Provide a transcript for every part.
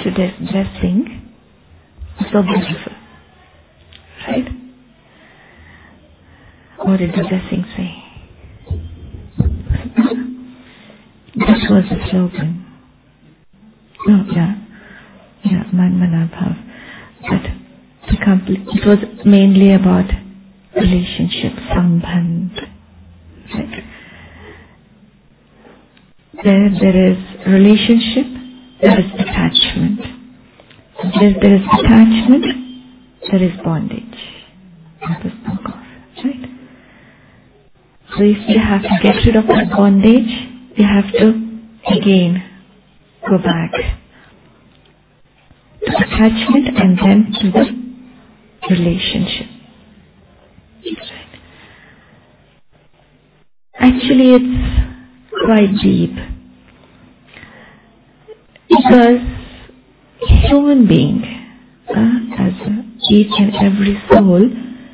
to dressing, so beautiful, right? What did the dressing say? This was the slogan. No, yeah, Manmanabhav. But it was mainly about relationship, sambandh. Right? There is relationship, there is attachment. There is attachment, there is bondage. That was spoke of, right? So if you have to get rid of that bondage, you have to again go back to attachment and then to the relationship. Right. Actually, it's quite deep, because human being, as each and every soul,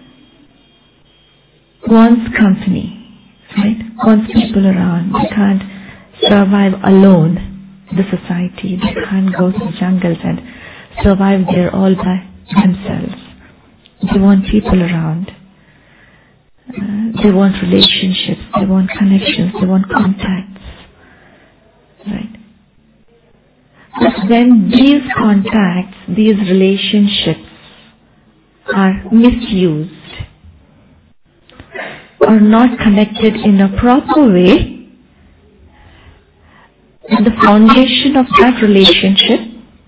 wants company, right? Wants people around. They can't survive alone in the society. They can't go to the jungles and survive there all by themselves. They want people around. They want relationships. They want connections. They want contacts, right? But when these contacts, these relationships are misused or not connected in a proper way, the foundation of that relationship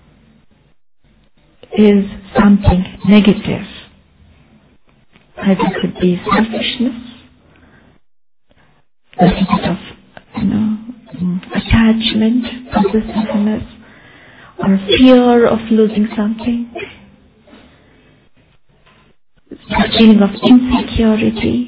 is something negative. Either it could be selfishness, a little bit of attachment, possessiveness, or fear of losing something, a feeling of insecurity.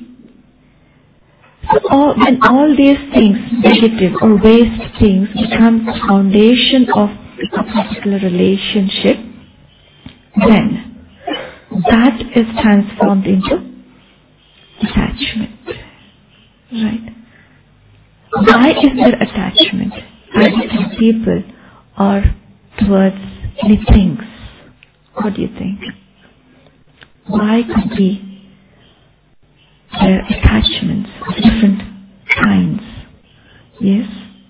So when all these things, negative or waste things, become the foundation of a particular relationship, then that is transformed into attachment, right? Why is there attachment? Either to people or towards any things? What do you think? Why could be there attachments of different kinds? Yes?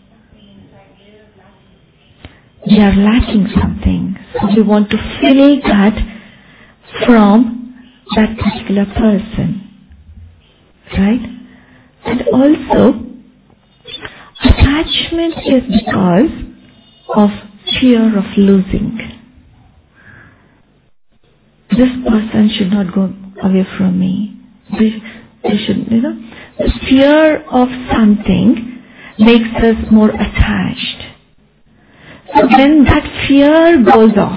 We are lacking something, so we want to fill that from that particular person, right? And also, attachment is because of fear of losing. This person should not go away from me. They should, the fear of something makes us more attached. So when that fear goes off,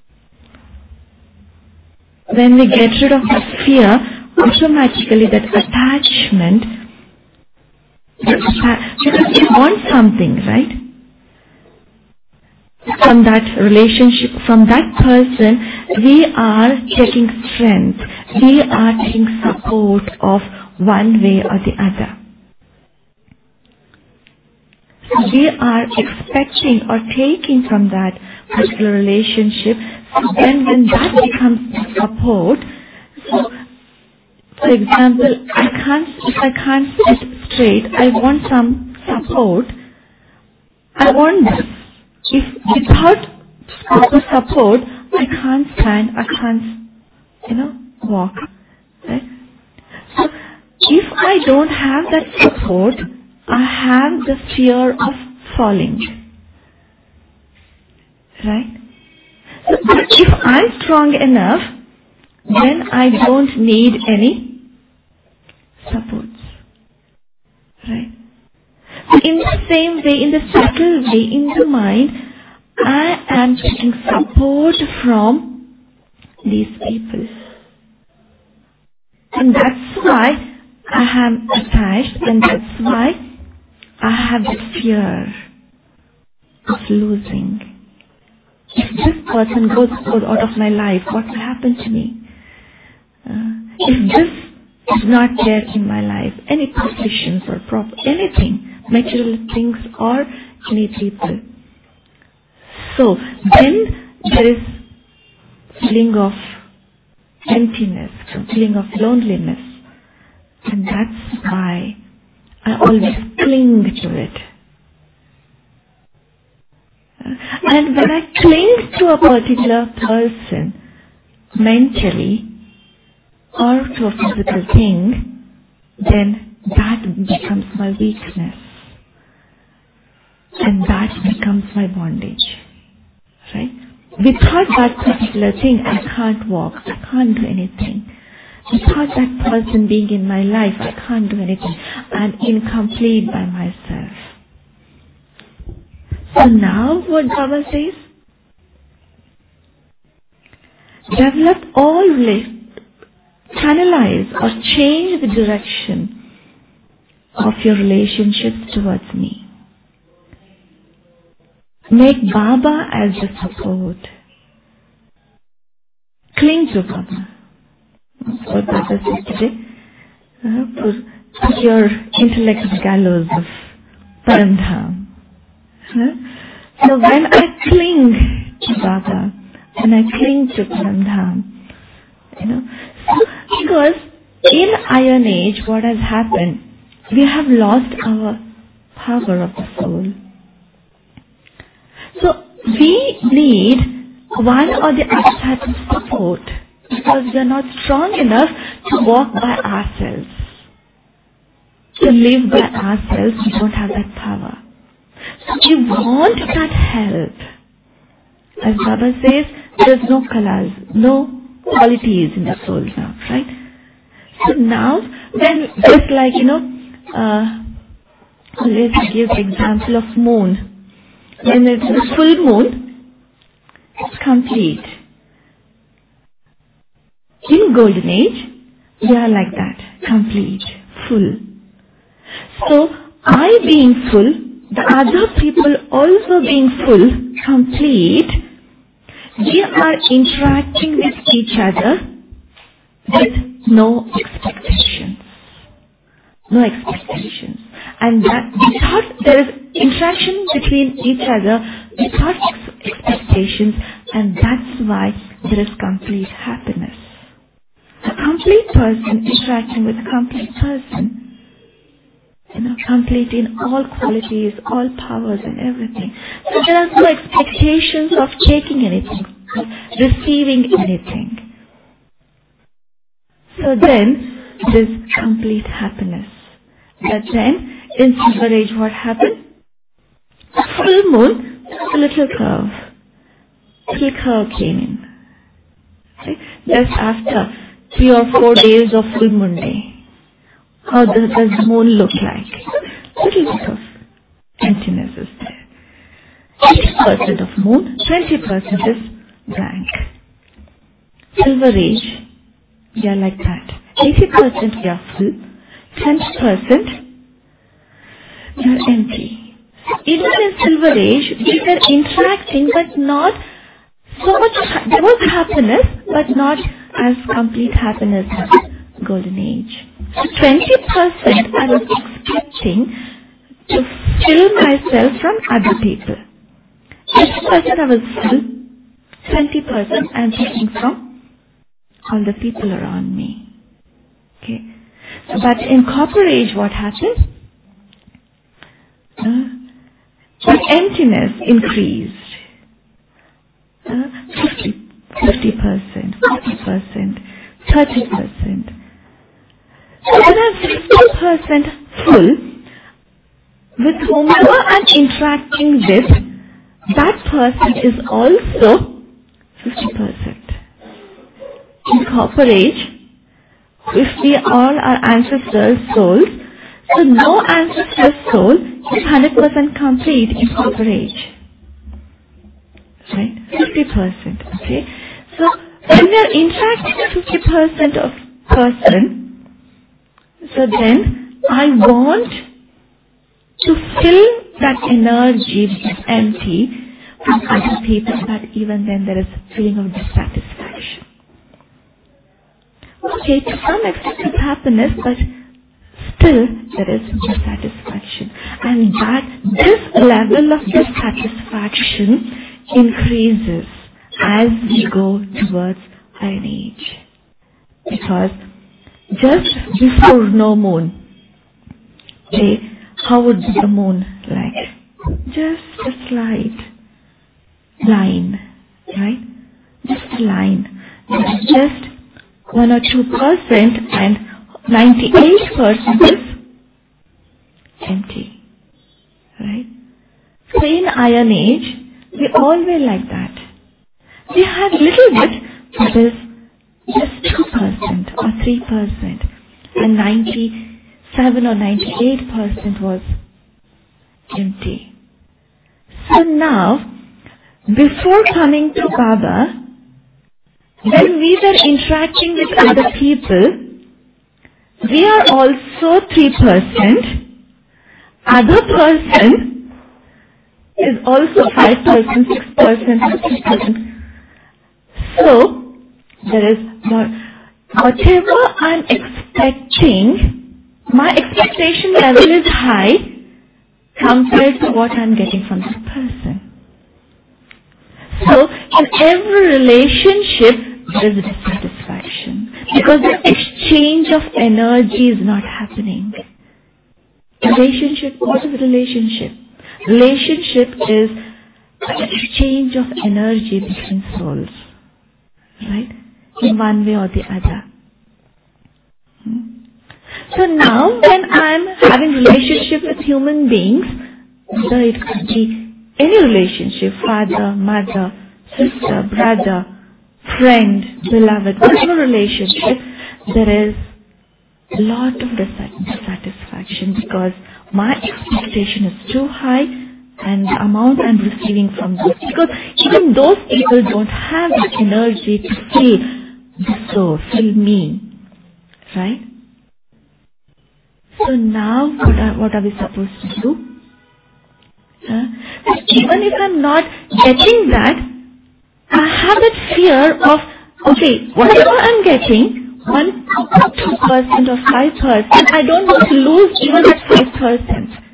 when we get rid of that fear, automatically that attachment, because we want something, right? From that relationship, from that person, we are taking strength, we are taking support of one way or the other. So we are expecting or taking from that particular relationship. So then when that becomes support, so for example, if I can't sit straight, I want some support. I want this. If without proper support, I can't stand, I can't, walk. Right? So if I don't have that support, I have the fear of falling. Right? So, but if I'm strong enough, then I don't need any supports. Right? So in the same way, in the subtle way, in the mind, I am taking support from these people. And that's why I am attached, and that's why I have the fear of losing. If this person goes out of my life, what will happen to me? If this is not there in my life, any positions or anything, material things or any people. So then there is feeling of emptiness, feeling of loneliness. And that's why I always cling to it. And when I cling to a particular person, mentally, or to a physical thing, then that becomes my weakness. And that becomes my bondage. Right? Without that particular thing, I can't walk, I can't do anything. Without that person being in my life, I can't do anything. I'm incomplete by myself. So now what Baba says? Develop all channelize or change the direction of your relationships towards me. Make Baba as the support. Cling to Baba. That's what Baba said today. Put your intellect to the gallows of Paramdham. So when I cling to Baba, when I cling to Paramdham, because in Iron Age, what has happened, we have lost our power of the soul. So we need one or the other type of support because we are not strong enough to walk by ourselves. To live by ourselves, we don't have that power. So we want that help. As Baba says, there is no colors, no qualities in the soul now, right? So now, when just like, let's give the example of moon. When it's a full moon, it's complete. In Golden Age, we are like that, complete, full. So, I being full, the other people also being full, complete, we are interacting with each other with no expectations. No expectations. And that without, there is interaction between each other without expectations, and that's why there is complete happiness. A complete person interacting with a complete person, complete in all qualities, all powers and everything. So there are no expectations of taking anything, of receiving anything. So then, there is complete happiness. But then, in Silver Age, what happened? Full moon, a little curve. Little curve came in. Okay? Just after 3 or 4 days of full moon day. How does the moon look like? Little bit of emptiness is there. 80% of moon, 20% is blank. Silver Age, we are like that. 80% we are full, 20% we are empty. Even in Silver Age, we were interacting, but not so much. There was happiness, but not as complete happiness as Golden Age. So 20% I was expecting to fill myself from other people. 80% I was full, 20% I am taking from all the people around me. Okay. So, but in Copper Age, what happened? The emptiness increased. 50%, 40%, 30%. So when I'm 50% full, with whomever I'm interacting with, that person is also 50%. In Copper Age, if we all are ancestral souls, so no ancestral soul is 100% complete in Copper Age. Right? 50%. Okay? So when we are interacting with 50% of person, so then I want to fill that energy which is empty from other people, but even then there is a feeling of dissatisfaction. Okay, to some extent it's happiness, but still there is dissatisfaction. And that this level of dissatisfaction increases as we go towards Iron Age. Because just before no moon, how would the moon like? Just a slight line, right? Just a line. Just 1 or 2% and 98% is empty, right? So in Iron Age, we all were like that. We had little bit, that is just 2% or 3%, and 97 or 98% was empty. So now, before coming to Baba, when we were interacting with other people, we are also 3%. Other person is also 5%, 6%, 3%. So, there is whatever I'm expecting, my expectation level is high compared to what I'm getting from this person. So, in every relationship, there is dissatisfaction because the exchange of energy is not happening. Relationship, what is relationship? Relationship is an exchange of energy between souls, right? In one way or the other. So now when I'm having relationship with human beings, whether it could be any relationship, father, mother, sister, brother, friend, beloved, whatever relationship, there is a lot of dissatisfaction because my expectation is too high and the amount I'm receiving from those, because even those people don't have the energy to fill the soul, fill me, right? So now what are we supposed to do? Even if I'm not getting that, I have that fear of, okay, whatever I'm getting, 1%, 2% or 5%, I don't want to lose even that 5%.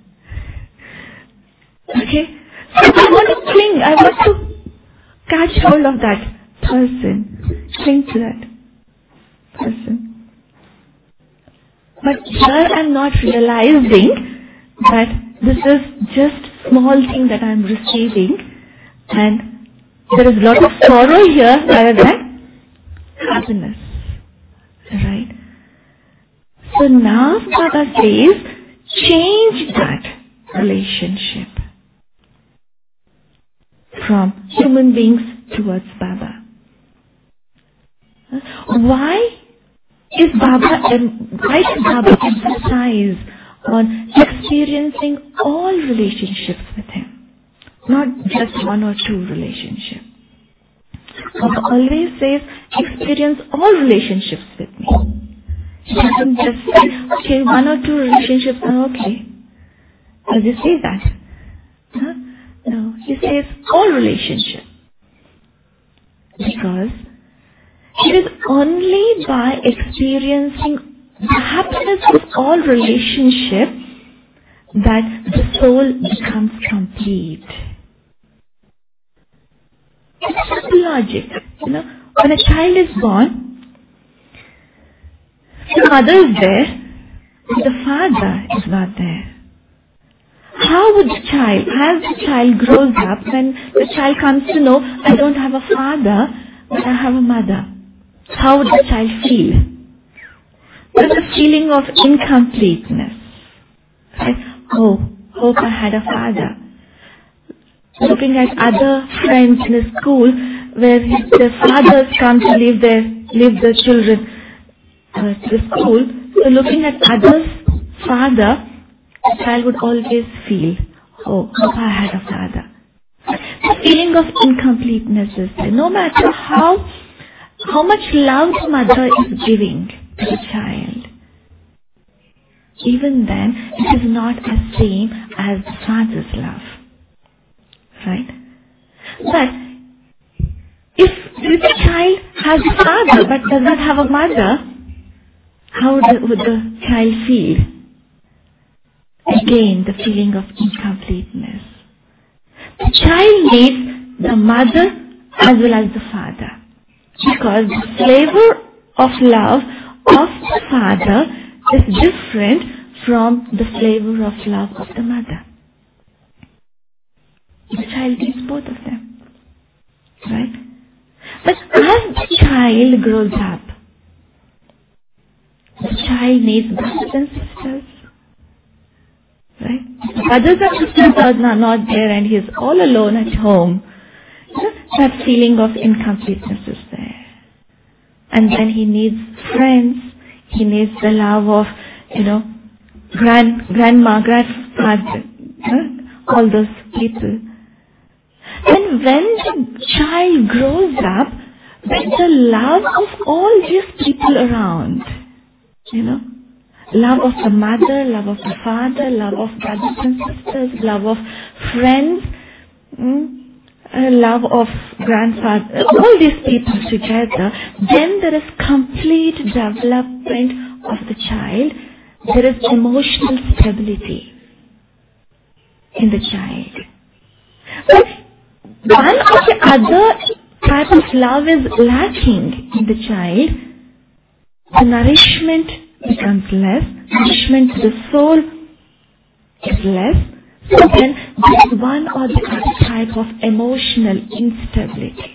Okay? So I want to cling, I want to catch hold of that person, cling to that person. But here I'm not realizing that this is just small thing that I'm receiving, and there is a lot of sorrow here rather than happiness. Right? So now Baba says, change that relationship from human beings towards Baba. Why does Baba emphasize on experiencing all relationships with him, not just 1 or 2 relationships? Baba always says, experience all relationships with me. He doesn't just say, okay, 1 or 2 relationships are okay. Does he say that? Huh? No, he says all relationships. Because it is only by experiencing the happiness of all relationships that the soul becomes complete. It's simple logic. When a child is born, the mother is there, but the father is not there. How would the child, as the child grows up, when the child comes to know, I don't have a father, but I have a mother, how would the child feel? There's a feeling of incompleteness. Right? Oh, hope I had a father. Looking at other friends in a school where their fathers come to leave the children to the school, so looking at others' father, the child would always feel, oh, hope I had a father. The feeling of incompleteness is there. No matter how much love the mother is giving to the child, even then it is not as same as the father's love. Right? But if the child has a father but does not have a mother, how would the child feel? Again, the feeling of incompleteness. The child needs the mother as well as the father. Because the flavor of love of the father is different from the flavor of love of the mother. The child needs both of them. Right? But as the child grows up, the child needs brothers and sisters. Right? Brothers and sisters are not there and he is all alone at home. That feeling of incompleteness is there. And then he needs friends. He needs the love of, grandma, grandfather, all those people. And when the child grows up, with the love of all these people around, love of the mother, love of the father, love of brothers and sisters, love of friends, love of grandfather, all these people together, then there is complete development of the child. There is emotional stability in the child. But one or the other type of love is lacking in the child. The nourishment becomes less. Nourishment to the soul is less. So then there is one or the other type of emotional instability.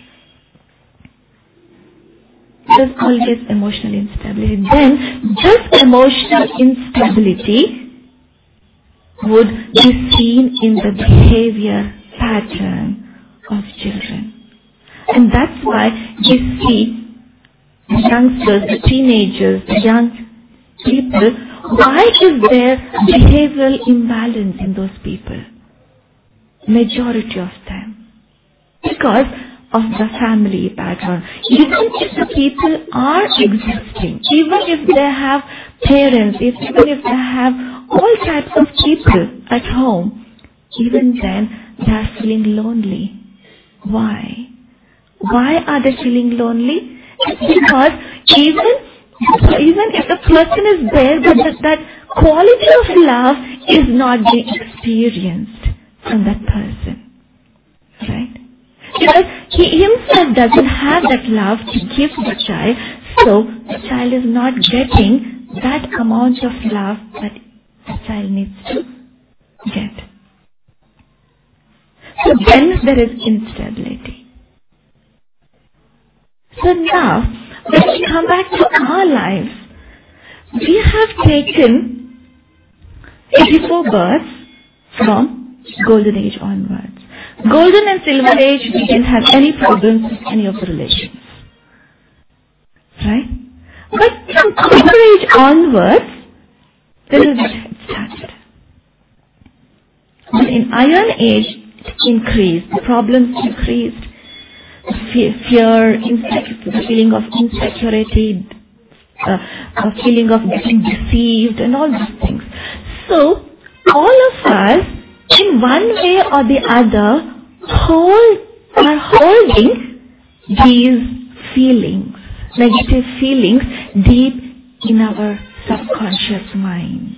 There is always emotional instability. Then this emotional instability would be seen in the behavior pattern of children. And that's why we see the youngsters, the teenagers, the young people, why is there behavioral imbalance in those people? Majority of them. Because of the family background. Even if the people are existing, even if they have parents, even if they have all types of people at home, even then they are feeling lonely. Why? Why are they feeling lonely? It's because even if the person is there, but that quality of love is not being experienced from that person. Right? Because he himself doesn't have that love to give to the child, so the child is not getting that amount of love that the child needs to get. So then there is instability. So now, when we come back to our lives, we have taken 84 births from Golden Age onwards. Golden and Silver Age, we didn't have any problems with any of the relations. Right? But from Copper Age onwards, this is where it started. But in Iron Age, it increased. The problems increased. Fear, the feeling of insecurity, a feeling of getting deceived and all these things. So, all of us, in one way or the other, are holding these feelings, negative feelings, deep in our subconscious minds.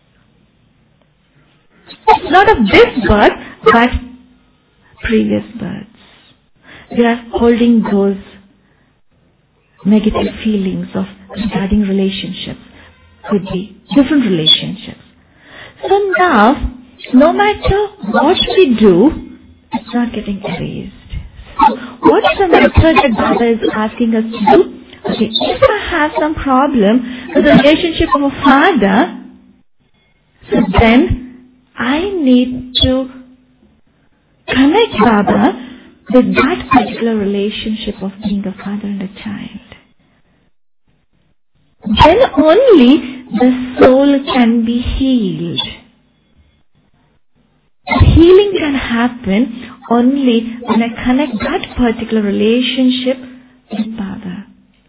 It's not of this birth, but previous births. We are holding those negative feelings regarding relationships. Could be different relationships. So now, no matter what we do, it's not getting erased. So what is the method that Baba is asking us to do? Okay, if I have some problem with the relationship of a father, so then I need to connect Baba with that particular relationship of being a father and a child. Then only the soul can be healed. Healing can happen only when I connect that particular relationship with Baba.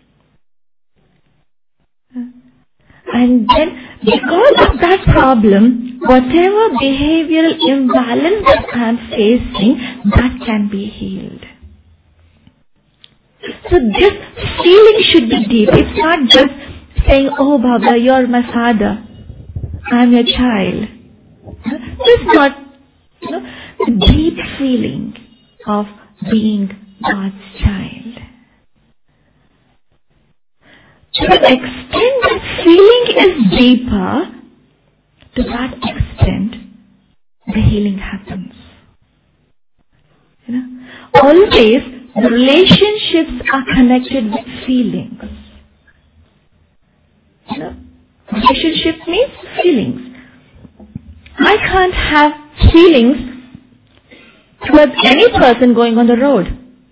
And then, because of that problem, whatever behavioral imbalance that I am facing, that can be healed. So this feeling should be deep. It's not just saying, oh Baba, you're my father. I'm your child. It's not the deep feeling of being God's child. To the extent that feeling is deeper, to that extent, the healing happens. Always, the relationships are connected with feelings. Relationship means feelings. I can't have feelings towards any person going on the road.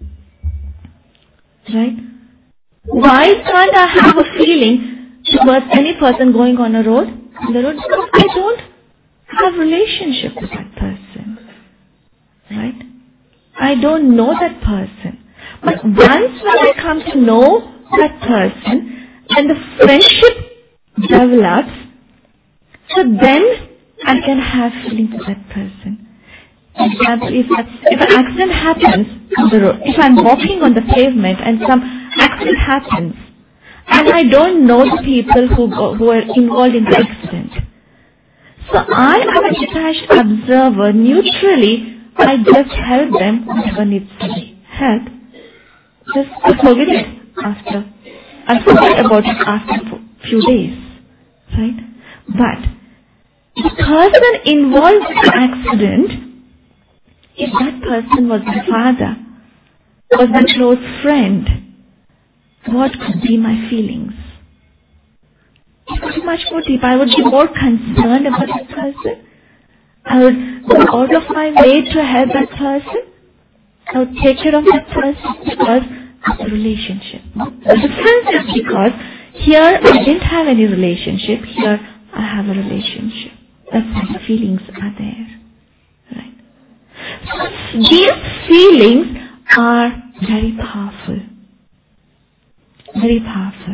Right? Why can't I have a feeling towards any person going on the road? Because I don't have relationship with that person. Right? I don't know that person. But once when I come to know that person, and the friendship develops, so then I can have feelings for that person. For example, if an accident happens on the road, if I'm walking on the pavement and some accident happens, and I don't know the people who are involved in the accident, so I am a detached observer. Neutrally, I just help them whatever needs to be helped. Just forget it after. I forget about it after a few days. Right? But the person involved in the accident, if that person was my father, was my close friend, what could be my feelings? It would be much more deep. I would be more concerned about that person. I would go out of my way to help that person. I would take care of that person because of the relationship. The difference is because here I didn't have any relationship. Here I have a relationship. That's why the feelings are there. Right? So these feelings are very powerful. Very powerful.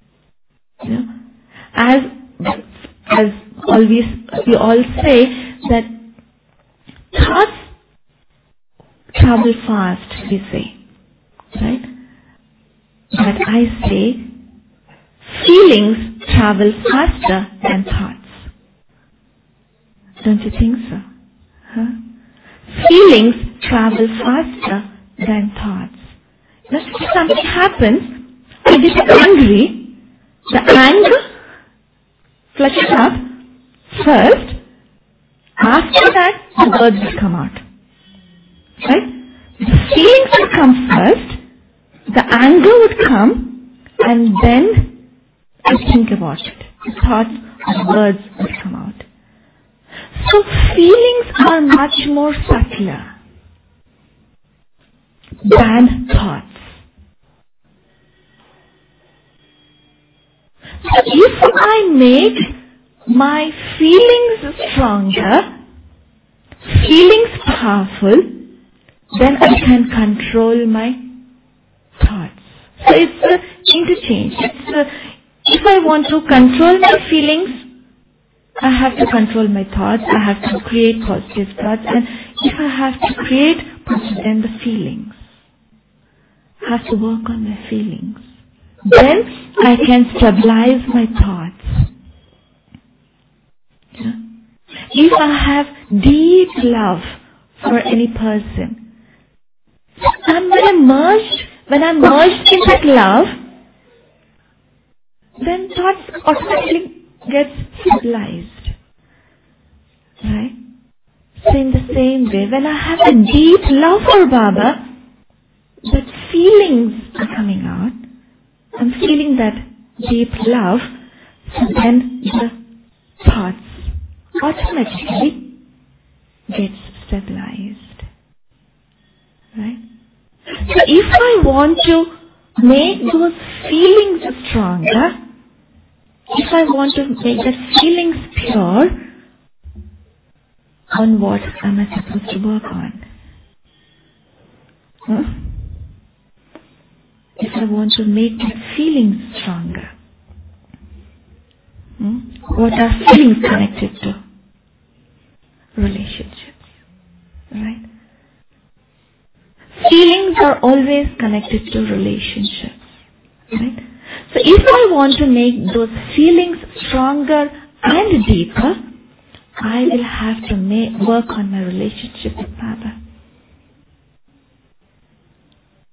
As always we all say that thoughts travel fast, we say. Right? But I say feelings travel faster than thoughts. Don't you think so? Huh? Feelings travel faster than thoughts. If something happens, I get angry, the anger flushes up first, after that the words will come out. Right? The feelings would come first, the anger would come, and then I think about it. The thoughts and words would come out. So feelings are much more subtler than thoughts. So if I make my feelings stronger, feelings powerful, then I can control my thoughts. So it's an interchange. If I want to control my feelings, I have to control my thoughts. I have to create positive thoughts. And if I have to create positive, then the feelings. I have to work on my feelings. Then I can stabilize my thoughts. Yeah? If I have deep love for any person, when I'm merged in that love, then thoughts automatically get stabilized. Right? So in the same way, when I have a deep love for Baba, that feelings are coming out. I'm feeling that deep love, so then the thoughts automatically gets stabilized. Right? So if I want to make those feelings stronger, if I want to make the feelings pure, on what am I supposed to work on? If I want to make the feelings stronger, what are feelings connected to? Relationships. Right? Feelings are always connected to relationships. Right? So if I want to make those feelings stronger and deeper, I will have to work on my relationship with Baba.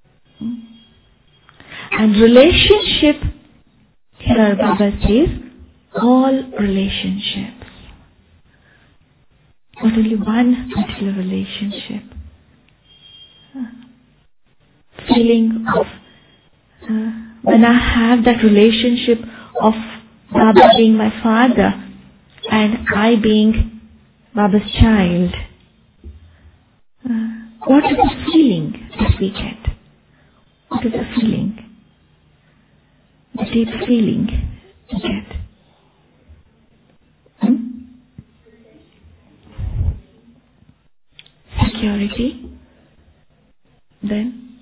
And relationship, here Baba says, all relationships. Not only one particular relationship. Feeling of, when I have that relationship of Baba being my father and I being Baba's child, what is the feeling that we get? What is the feeling? The deep feeling we get. Security. Then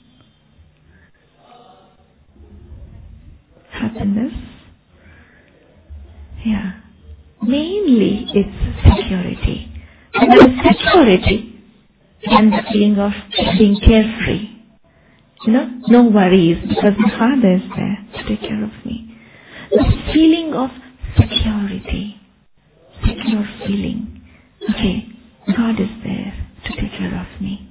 happiness. Yeah. Mainly it's security. And there is security and the feeling of being carefree. No worries because my father is there to take care of me. The feeling of security, secure feeling. Okay, God is there to take care of me.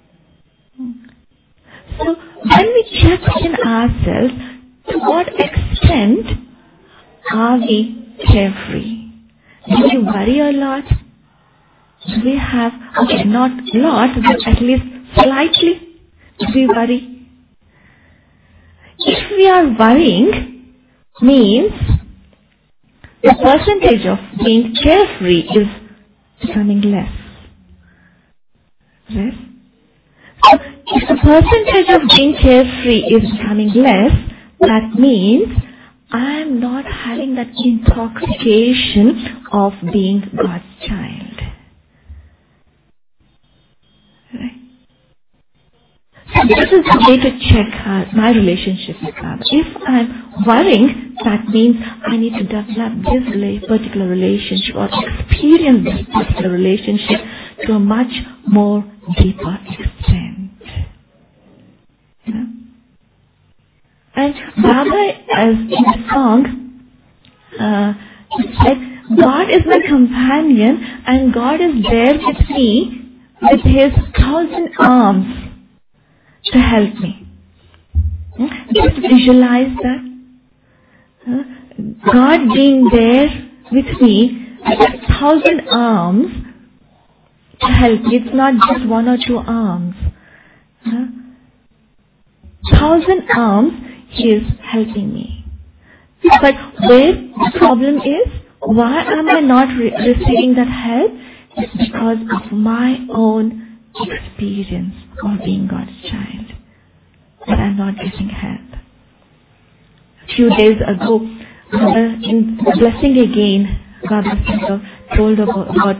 So when we check in ourselves, to what extent are we carefree? Do we worry a lot? Do we have, okay, not a lot, but at least slightly, do we worry? If we are worrying, means the percentage of being carefree is becoming less. Less? So if the percentage of being carefree is becoming less, that means I am not having that intoxication of being God's child. Right? So this is the way to check my relationship with God. If I'm worrying, that means I need to develop this particular relationship or experience this particular relationship to a much more deeper extent. And Baba, as in the song, it said, God is my companion and God is there with me with his 1,000 arms to help me. Just visualize that. God being there with me with 1,000 arms to help me. It's not just 1 or 2 arms. 1,000 arms, he is helping me. But where the problem is, why am I not receiving that help? It's because of my own experience of being God's child. That I'm not getting help. A few days ago, in Blessing Again, Baba told about,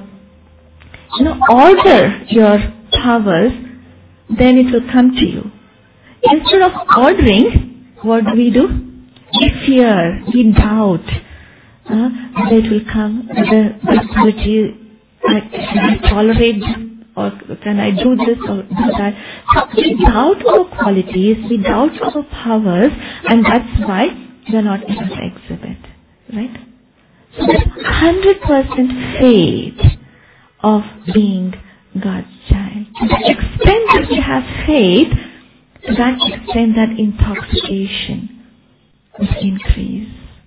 order your powers, then it will come to you. Instead of ordering, what do? We fear, we doubt that it will come, whether the quality, can I tolerate this, or can I do this or do that. So we doubt our qualities, we doubt our powers, and that's why we are not able to exhibit. Right? So there's 100% faith of being God's child. To the extent that we have faith, to that extent that intoxication will increase.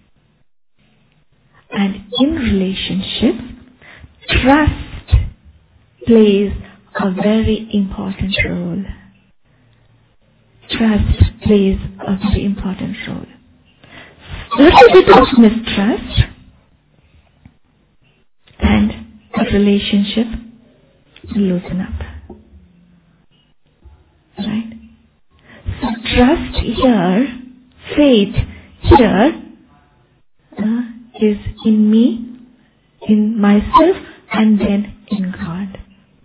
And in relationships, trust plays a very important role. Trust plays a very important role. Little bit of mistrust and a relationship will loosen up. Right? So trust here, faith here is in me, in myself, and then in God.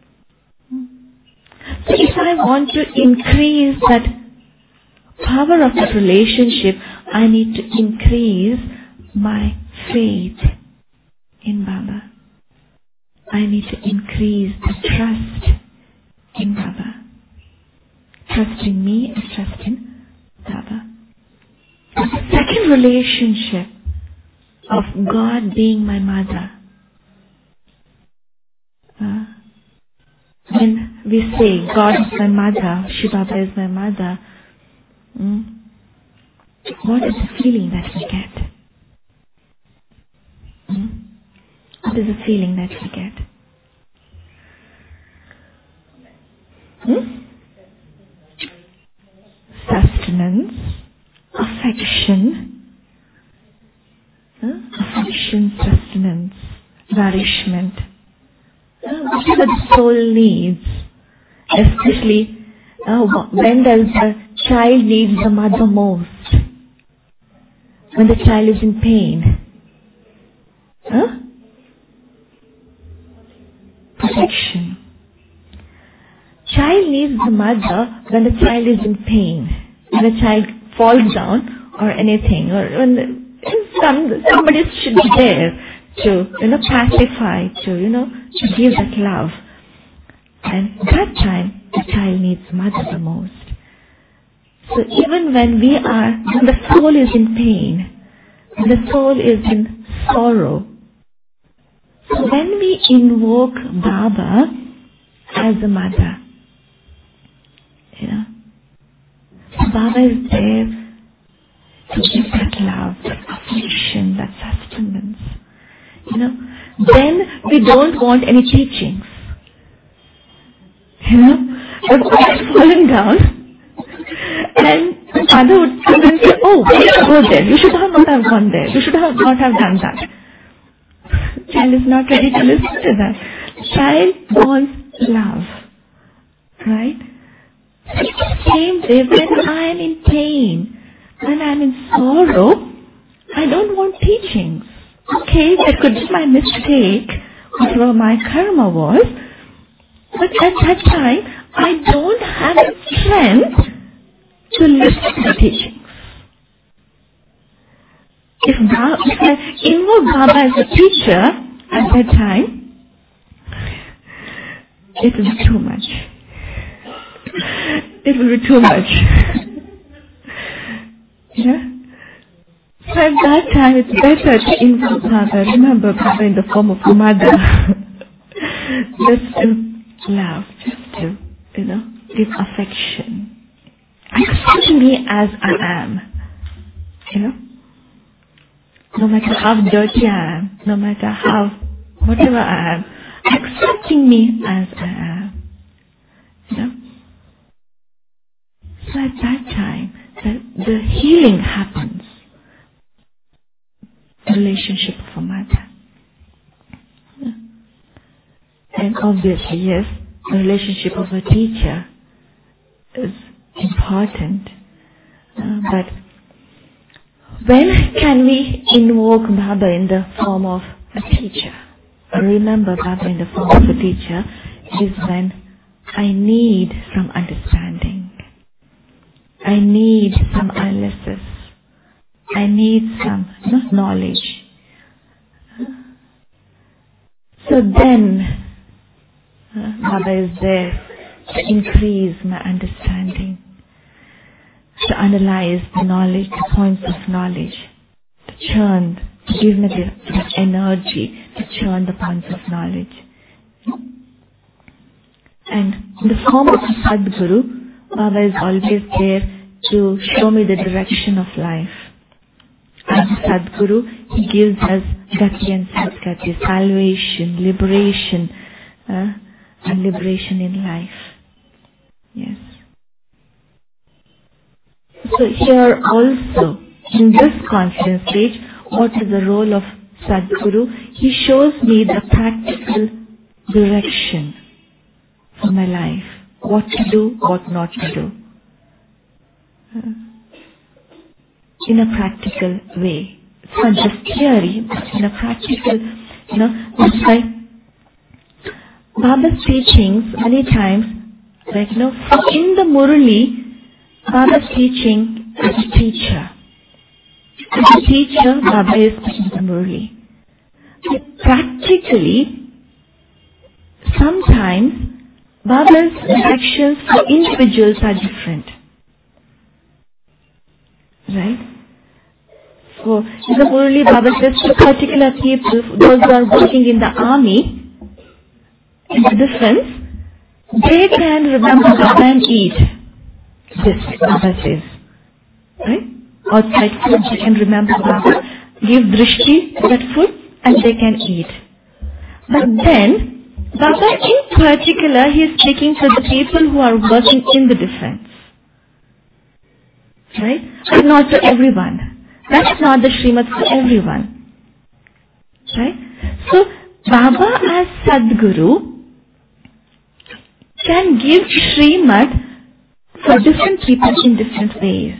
So if I want to increase that power of that relationship, I need to increase my faith in Baba. I need to increase the trust in Baba. Trust in me and trust in Baba. The second relationship of God being my mother. When we say God is my mother, Shiv Baba is my mother, what is the feeling that we get? What is the feeling that we get? Sustenance, affection, sustenance, nourishment. Whatever the soul needs, especially when does the child need the mother most? When the child is in pain. Protection. Child needs the mother when the child is in pain, when the child falls down or anything, or when somebody should be there to pacify, to give that love. And that time the child needs mother the most. So even when the soul is in pain, when the soul is in sorrow, so when we invoke Baba as a mother, Baba is there to give that love, that affection, that sustenance. Then we don't want any teachings. If I had fallen down, and the father would come and say, oh, why did you go there? You should not have gone there. You should not have done that. Child is not ready to listen to that. Child wants love. Right? Same way, when I am in pain, when I am in sorrow, I don't want teachings. Okay, that could be my mistake, whatever my karma was, but at that time, I don't have the strength to listen to the teachings. If I invoke Baba as a teacher at that time, it will be too much. It will be too much. So at that time, it's better to invoke Baba. Remember Baba in the form of a mother. Just to love, just to, give affection. Accept me as I am. No matter how dirty I am, no matter whatever I am, accepting me as I am. So at that time, the healing happens. The relationship of a mother. And obviously, yes, the relationship of a teacher is important. But when can we invoke Baba in the form of a teacher? Remember Baba in the form of a teacher is when I need some understanding. I need some analysis. I need some knowledge. So then Baba is there to increase my understanding, to analyze the knowledge, the points of knowledge, to churn, to give me the energy to churn the points of knowledge. And in the form of a Sadguru, Baba is always there to show me the direction of life. As a Sadguru, he gives us Gati and Sadgati, salvation, liberation, and liberation in life. Yes. So here also, in this conscious stage, what is the role of Sadguru? He shows me the practical direction for my life. What to do, what not to do. In a practical way. It's not just theory, but in a practical, that's why Baba's teachings many times, in the Murali, Baba's teaching as a teacher. As a teacher, Baba is teaching the Murali. But practically, sometimes Baba's directions for individuals are different. Right? For in the Murali, Baba says to particular people, those who are working in the army, in the defense, they can remember Baba and eat. This, Baba says. Right? outside food, they can remember Baba, give drishti to that food, and they can eat. But then, Baba in particular, he is speaking to the people who are working in the defense. Right? But not to everyone. That is not the Srimad for everyone. Right? So, Baba as Sadguru can give Srimad for different people in different ways.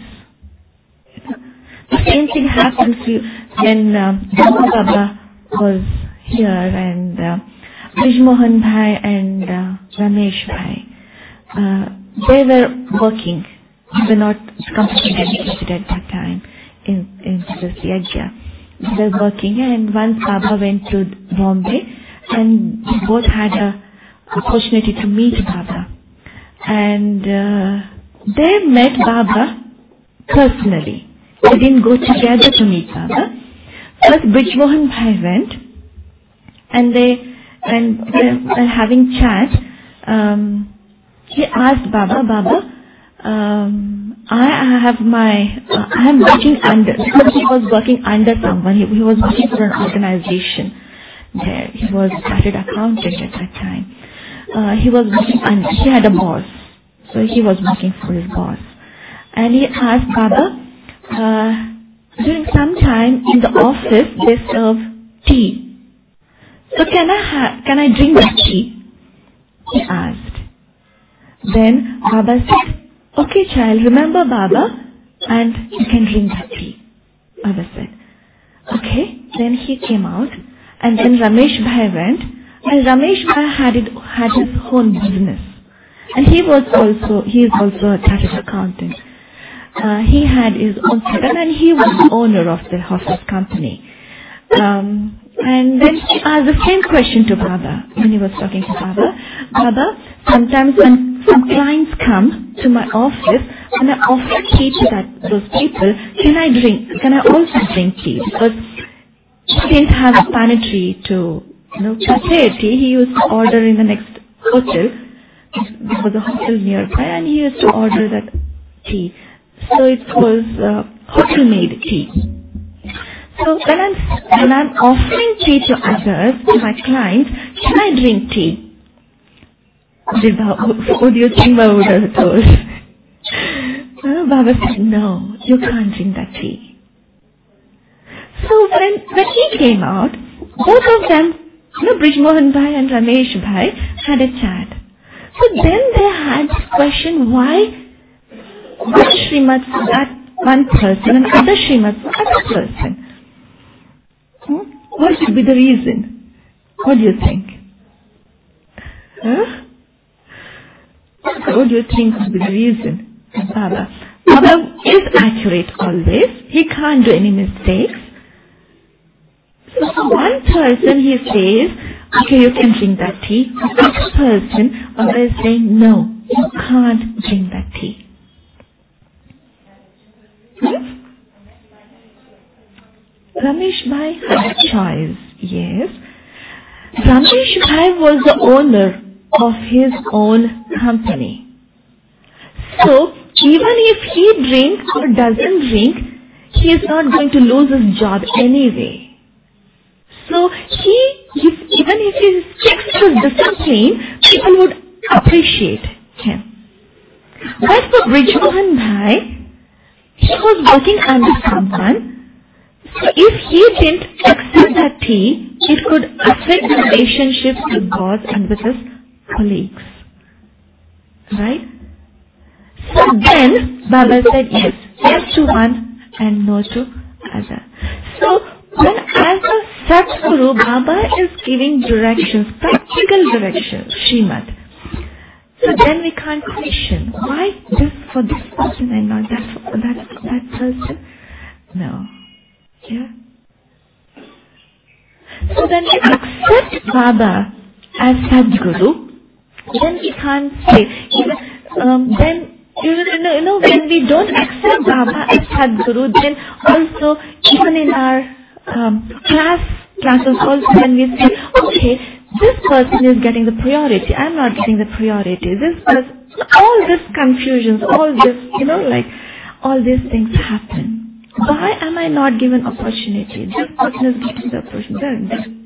The same thing happens when Baba was here and Brij Mohan Bhai and Ramesh Bhai, they were working. They were not completely dedicated at that time into this yajna. They were working, and once Baba went to Bombay, and they both had an opportunity to meet Baba. And they met Baba personally. They didn't go together to meet Baba. First, Brij Mohan Bhai went, and while having chat, he asked Baba, I am working under, because he was working under someone, he was working for an organization there. He was a chartered accountant at that time. He was working under, he had a boss, so he was working for his boss. And he asked Baba, during some time in the office they serve tea. So can I drink that tea? He asked. Then Baba said, okay child, remember Baba and you can drink that tea. Baba said, okay. Then he came out, and then Ramesh Bhai went, and Ramesh Bhai had his own business. And he is also a chartered accountant. He had his own setup, and he was the owner of his company. And then he asked the same question to Baba when he was talking to Baba. Baba, sometimes when some clients come to my office, when I offer tea to those people, can I also drink tea? Because he didn't have a pantry to prepare tea. He used to order in the next hotel. There was a hotel nearby, and he used to order that tea. So it was hotel-made tea. So when I'm offering tea to others, to my clients, can I drink tea? What do you think Baba would have told? Baba said, no, you can't drink that tea. So when he came out, both of them, Brij Mohan Bhai and Ramesh Bhai, had a chat. So then they had this question, why one Srimad for that one person and other Srimad for other person? What could be the reason? What do you think? What do you think would be the reason? Baba is accurate always. He can't do any mistakes. So for one person he says, okay, you can drink that tea. For the other person, Baba is saying, no, you can't drink that tea. Ramesh Bhai had a choice, yes. Ramesh Bhai was the owner of his own company. So, even if he drinks or doesn't drink, he is not going to lose his job anyway. So, even if he sticks to his discipline, people would appreciate him. But for Brij Mohan Bhai, he was working under someone. So if he didn't accept that tea, it could affect the relationships with boss and with his colleagues. Right? So then Baba said yes to one and no to other. So when as a Sadguru, Baba is giving directions, practical directions, Srimad. So then we can't question, why this for this person and not that for that person? No. Yeah. So when we accept Baba as Sadguru, then we can't say, when we don't accept Baba as Sadguru, then also even in our classes also when we say, okay, this person is getting the priority, I'm not getting the priority, this person, all this confusions, all this, all these things happen. Why am I not given opportunity? This person is getting the opportunity.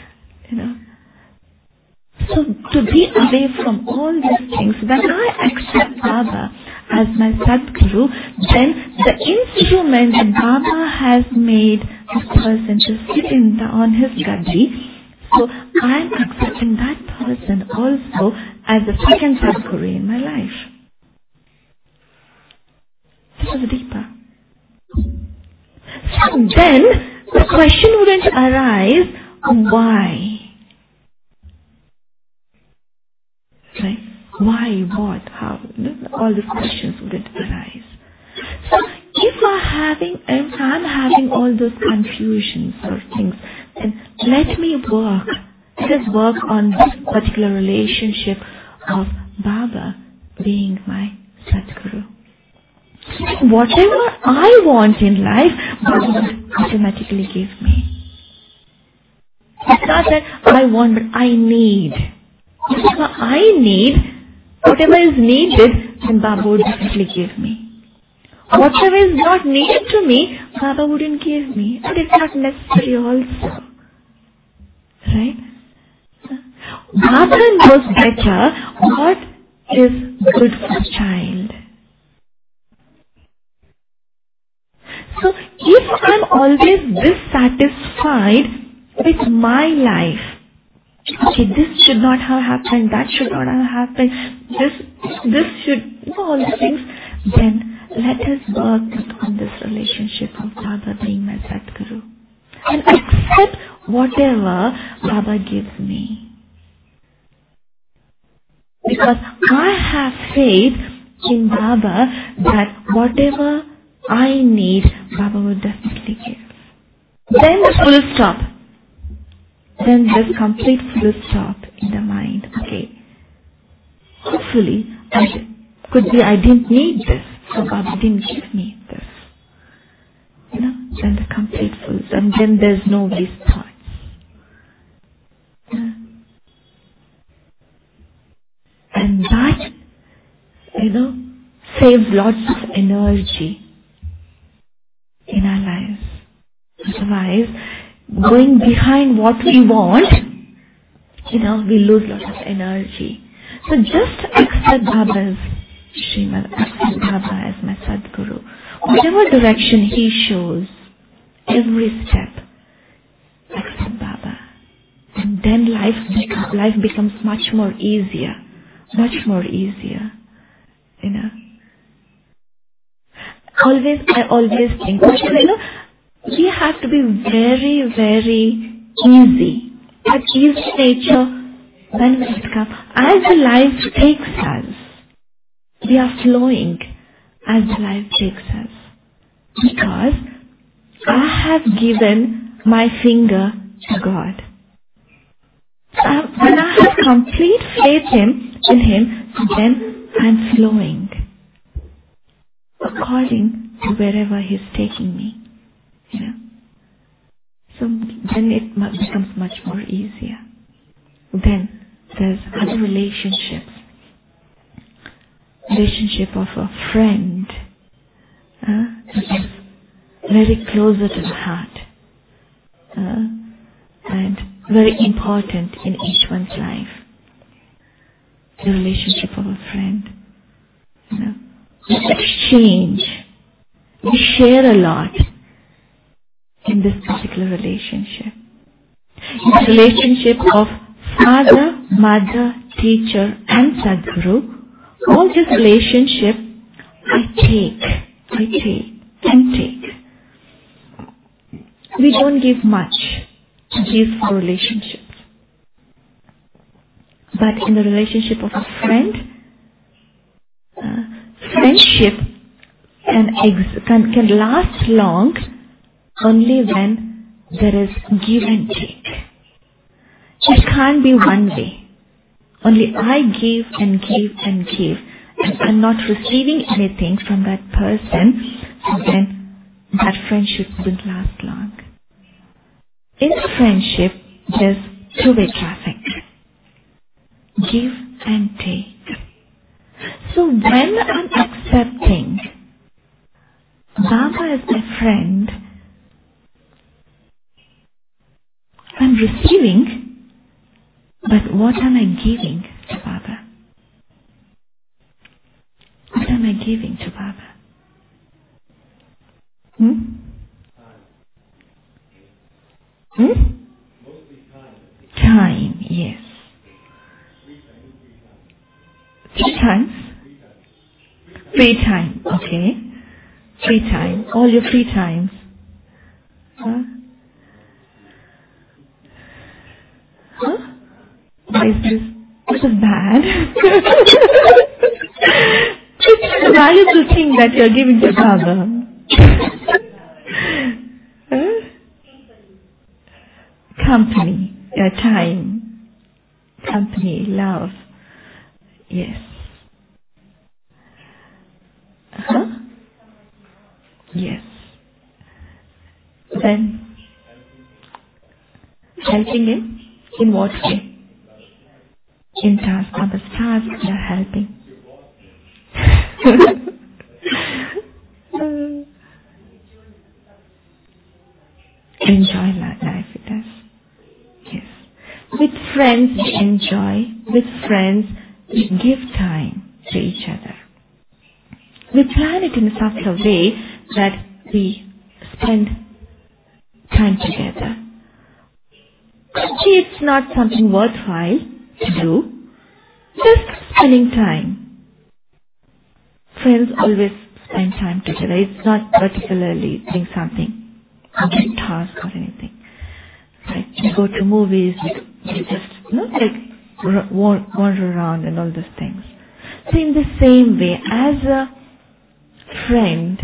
So to be away from all these things, when I accept Baba as my Sadguru, then the instrument that Baba has made this person to sit on his gadi, so I am accepting that person also as the second Sadguru in my life. This is deeper. So then the question wouldn't arise, why? Right? Why, what, how? All these questions wouldn't arise. So if I'm having all those confusions or things, then let us work on this particular relationship of Baba being my Sadguru. Whatever I want in life, Baba will automatically give me. It's not that I want, but I need. Whatever I need, whatever is needed, then Baba would definitely give me. Whatever is not needed to me, Baba wouldn't give me. And it's not necessary also. Right? Baba knows better what is good for the child. So if I'm always dissatisfied with my life, okay, this should not have happened, that should not have happened, this should, all the things, then let us work on this relationship of Baba being my Sadguru. And accept whatever Baba gives me. Because I have faith in Baba that whatever I need, Baba will definitely give. Then the full stop. Then there's complete full stop in the mind. Okay. Hopefully, I didn't need this, so Baba didn't give me this. Then the complete full stop. And then there's no waste thoughts. And that, saves lots of energy in our lives. Otherwise, going behind what we want, we lose lots of energy. So just accept Baba's Srimad, accept Baba as my Sadguru. Whatever direction he shows, every step, accept Baba. And then life becomes much more easier. Much more easier. I always think, we have to be very, very easy. That easy nature, when will it come? As the life takes us, we are flowing as the life takes us. Because I have given my finger to God. When I have complete faith in Him, then I'm flowing according to wherever He's taking me. So then it becomes much more easier. Then there's other relationships. Relationship of a friend, which is very closer to the heart, and very important in each one's life. The relationship of a friend. We exchange. We share a lot in this particular relationship. In the relationship of father, mother, teacher and Sadguru, all this relationship I take. We don't give much to these four relationships. But in the relationship of a friend, friendship can last long only when there is give and take. It can't be one way. Only I give and give and give, and I'm not receiving anything from that person, so then that friendship wouldn't last long. In the friendship, there's two-way traffic. Give and take. So when I'm accepting Baba is my friend. I'm receiving, but what am I giving to Baba? What am I giving to Baba? Time, yes. 3 times? Free time, okay. Free time, all your free times. Huh? Why is this? This is bad. It's a valuable thing that you're giving to Baba. Huh? Company, time, company, love. Yes. Huh? Yes. Then, helping him? In what way? In task, Baba's task, you're helping. Enjoy life with us. Yes. With friends we enjoy. With friends we give time to each other. We plan it in such a way that we spend time together. It's not something worthwhile to do. Just spending time. Friends always spend time together. It's not particularly doing something, a big task or anything. Right? We go to movies, we just wander around and all those things. So in the same way, as a friend,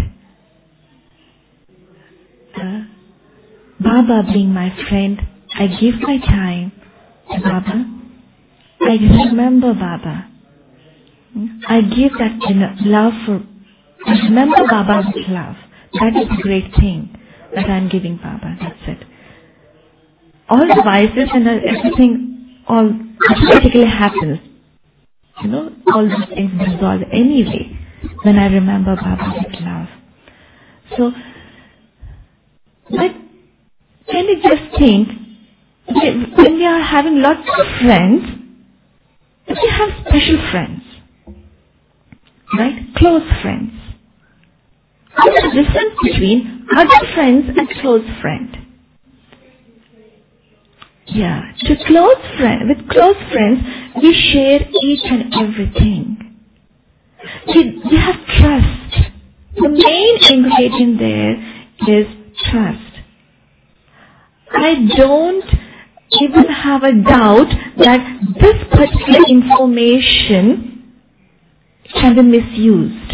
Baba being my friend, I give my time to Baba. I remember Baba. I give that love for, I remember Baba with love. That is a great thing that I am giving Baba. That's it. All the vices and everything all automatically happens. All these things dissolve anyway when I remember Baba with love. So, but can you just think, when we are having lots of friends, we have special friends, right? Close friends. What's the difference between other friends and close friend? Yeah, with close friends, we share each and everything. We have trust. The main ingredient there is trust. I don't even have a doubt that this particular information can be misused.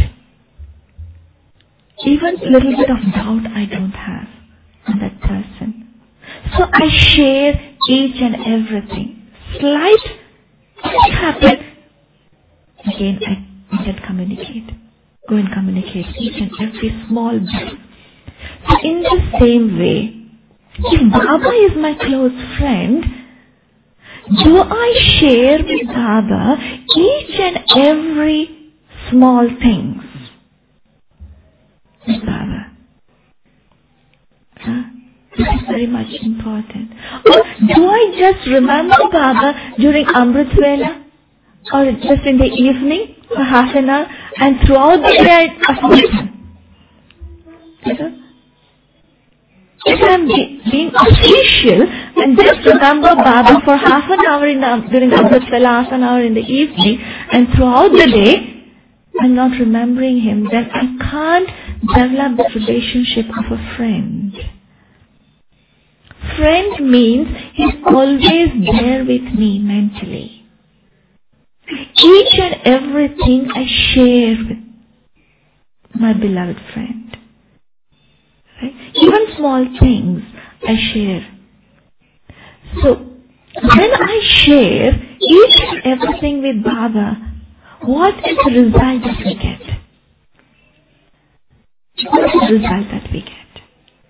Even a little bit of doubt I don't have on that person. So I share each and everything. Slight happen. Again, I can communicate. Go and communicate each and every small bit. So in the same way, if Baba is my close friend, do I share with Baba each and every small things with Baba? This is very much important. Or do I just remember Baba during Amrit Vela? Or just in the evening for half an hour, and throughout the day I forget him? If I am being official and just remember Baba for half an hour during Amrit Vela, half an hour in the evening, and throughout the day I am not remembering him, then I can't develop the relationship of a friend. Friend means he's always there with me mentally. Each and everything I share with my beloved friend. Right? Even small things I share. So, when I share each and everything with Baba, what is the result that we get? What is the result that we get?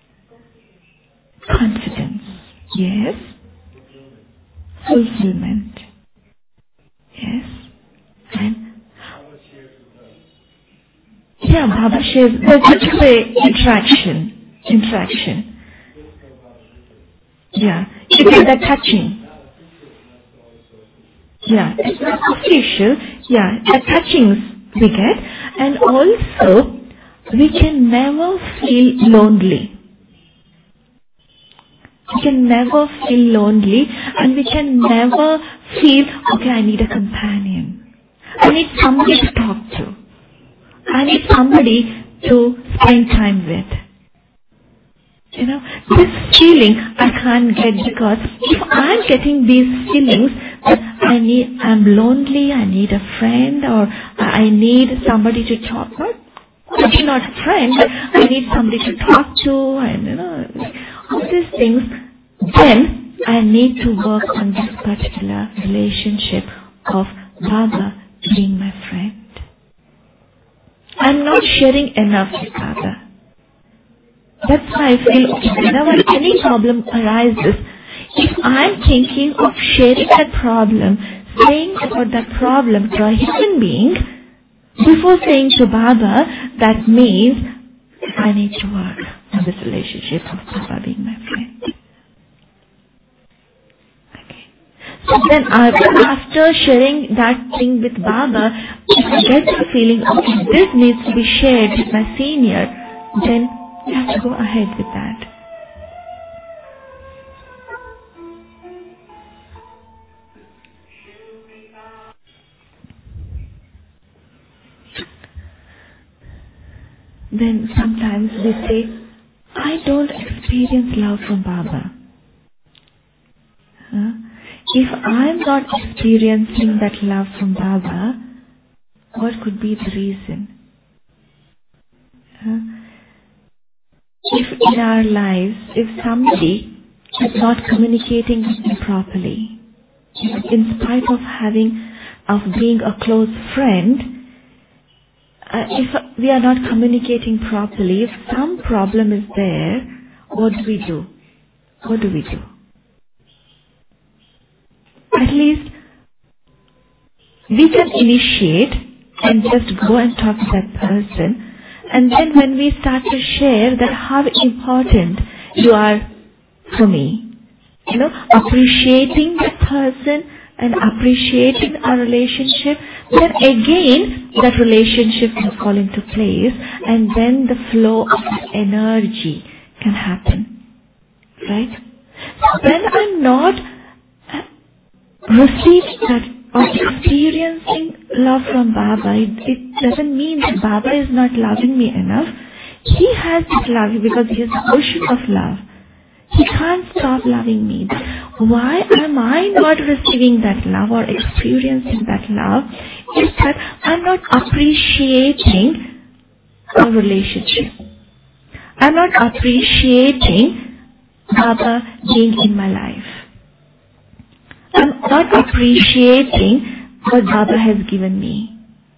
Confidence. Yes. Fulfillment. Yes. And Yeah, Baba shares, let's say interaction. Yeah, you get that touching. Yeah, it's not official. Yeah, the touchings we get, and also we can never feel lonely. We can never feel lonely, and we can never feel, okay, I need a companion. I need somebody to talk to. I need somebody to spend time with. This feeling I can't get, because if I'm getting these feelings that I'm lonely, I need a friend, or I need somebody to talk, maybe not a friend, but I need somebody to talk to, and all these things, then I need to work on this particular relationship of Baba being my friend. I'm not sharing enough with Baba. That's why I feel, whenever any problem arises, if I'm thinking of sharing that problem, saying about that problem to a human being, before saying to Baba, that means I need to work on this relationship of Baba being my friend. Okay. So then after sharing that thing with Baba, if I get the feeling, okay, this needs to be shared with my senior, then you have to go ahead with that. Then sometimes we say, I don't experience love from Baba. If I'm not experiencing that love from Baba, what could be the reason? If in our lives, if somebody is not communicating with me properly, in spite of being a close friend, if we are not communicating properly, if some problem is there, what do we do? What do we do? At least we can initiate and just go and talk to that person. And then when we start to share that how important you are for me, appreciating that person and appreciating our relationship, then again that relationship will fall into place, and then the flow of energy can happen. Right? So when I'm not receiving that or experiencing love from Baba, it doesn't mean that Baba is not loving me enough. He has this love because he is the ocean of love. He can't stop loving me. Why am I not receiving that love or experiencing that love? Is that I'm not appreciating our relationship. I'm not appreciating Baba being in my life. I'm not appreciating what Baba has given me.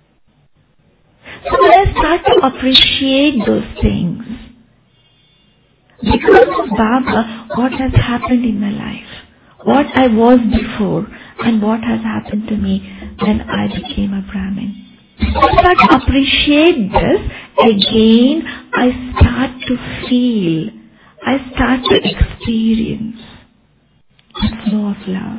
So when I start to appreciate those things, because of Baba, what has happened in my life, what I was before, and what has happened to me when I became a Brahmin. I start to appreciate this, again I start to feel, I start to experience the flow of love.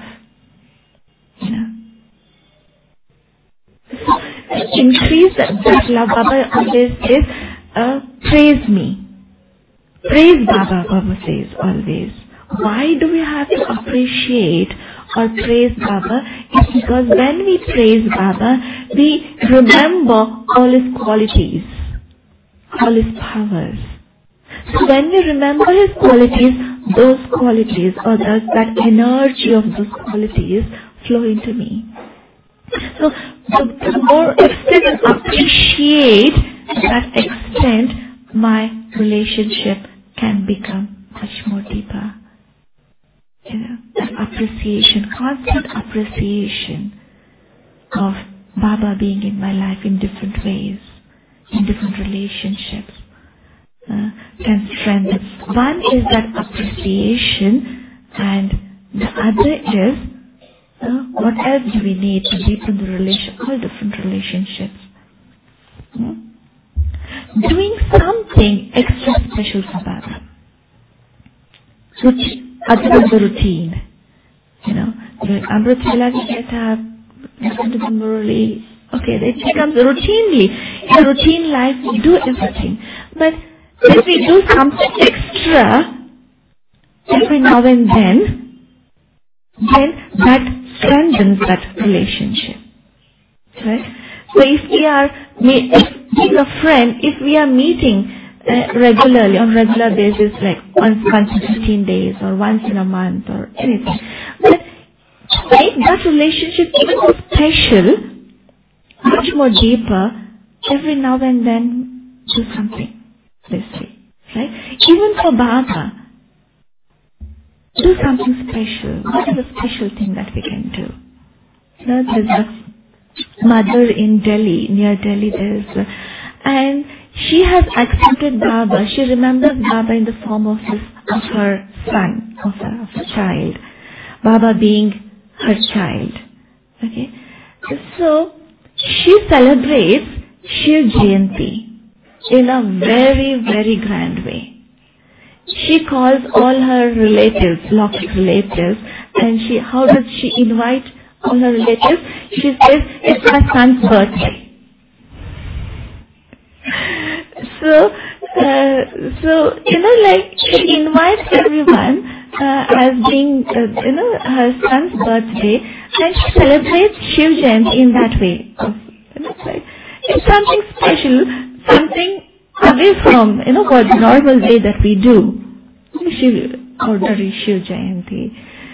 To increase that love, Baba always says, praise me. Praise Baba, Baba says always. Why do we have to appreciate or praise Baba? It's because when we praise Baba, we remember all His qualities, all His powers. So when we remember His qualities, those qualities or that energy of those qualities flow into me. So the more extent I appreciate, that extent my relationship can become much more deeper. That appreciation, constant appreciation of Baba being in my life in different ways, in different relationships, can strengthen. One is that appreciation, and the other is what else do we need to deepen the all different relationships? doing something extra special for Baba. Other than the routine. During Amrit Vela we get up, listen to the Murali. Okay, it becomes routinely. In a routine life we do everything. But if we do something extra every now and then that strengthens that relationship. Right? So if we are being a friend, if we are meeting regularly, on regular basis, like once in 15 days or once in a month or anything, but make that relationship even more special, much more deeper, every now and then do something this way. Right? Even for Baba, do something special. What is a special thing that we can do? There's a mother in Delhi, near Delhi, and she has accepted Baba. She remembers Baba in the form of her son, of a child. Baba being her child. Okay, so she celebrates Shiv Jayanti in a very, very grand way. She calls all her relatives, Lokik relatives, and how does she invite all her relatives? She says, it's my son's birthday. So she invites everyone as being, her son's birthday, and she celebrates Shiv Jayanti in that way. It's something special, something away from, what the normal way that we do. Ordinary Shiv Jayanti.